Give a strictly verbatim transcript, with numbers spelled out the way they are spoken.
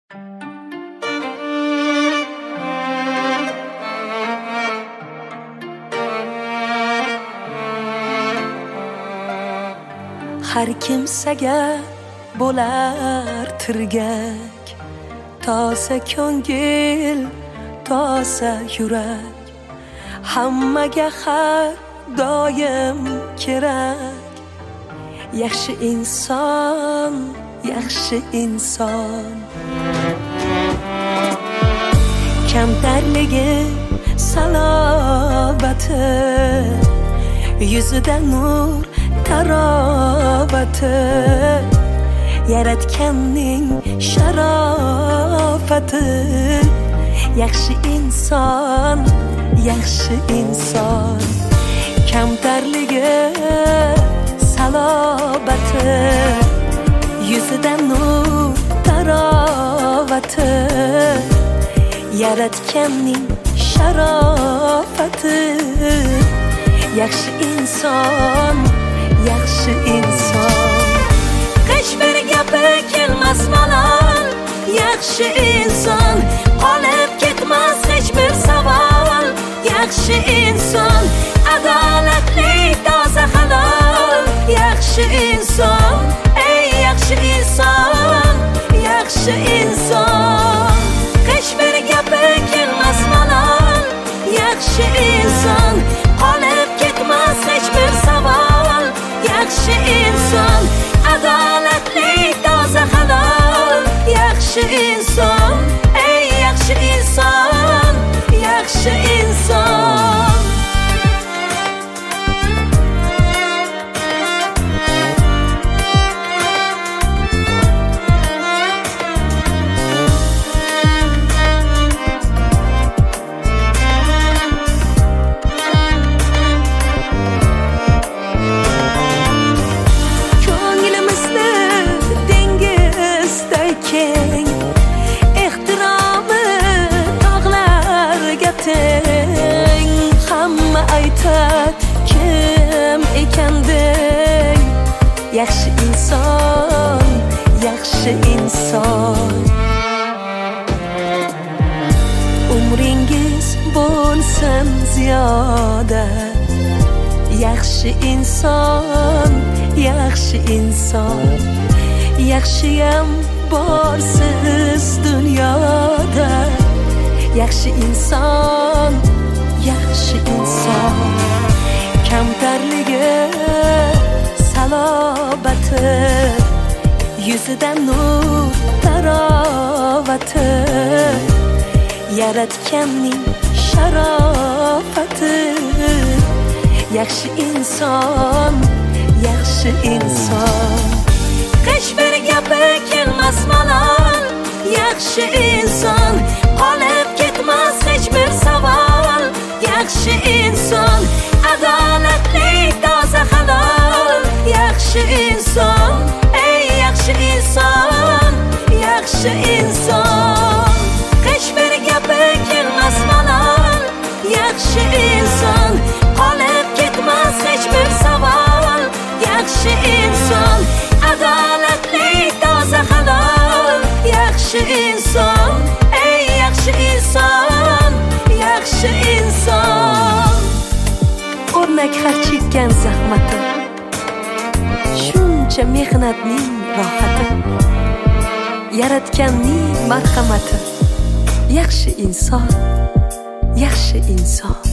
har kimsaga bo'lar tirgak, toza ko'ngil, toza yurak, hammaga har doim kerak. Yaxshi inson, yaxshi inson, kamtarligi salobati, yuzida nur tarovati, yaratganning sharofati. Yaxshi inson, yaxshi inson, kamtarligi salobati, yuzida nur tarovati, yaratganning sharofati. Yaxshi inson, yaxshi inson, hech bir gapi kelmas malol. Yaxshi inson, qolib ketmas hech bir savol. Yaxshi inson, adolatli, toza halol. Yaxshi inson, ey yaxshi inson, yaxshi inson, hech bir gapi kelmas malol. Yaxshi inson, qolib ketmas hech bir savol. Yaxshi inson, adolatli, toza halol. Yaxshi inson, ey yaxshi inson, yaxshi inson. Hamma aytar kim ekanding. Yaxshi inson, yaxshi inson, umringiz bo'lsin ziyoda. Yaxshi inson, yaxshi inson, yaxshiyam borsiz dunyoda. Yaxshi inson, yaxshi inson, kamtarligi salobati, yuzida nur tarovati, yaratganning sharofati. Yaxshi inson, yaxshi inson, hech bir gapi kelmas malol. Yaxshi inson, qolib ketmas hech bir savol. Yaxshi inson, adolatli, toza halol. Yaxshi inson, ey yaxshi inson, yaxshi inson, hech bir gapi kelmas malol. Yaxshi inson, qolib ketmas hech bir savol. Yaxshi inson, adolatli, toza halol. Yaxshi inson, ey yaxshi inson, yaxshi inson. O'rnak har chekkan zahmati, shuncha mehnatning rohati, yaratganning marhamati. Yaxshi inson, yaxshi inson.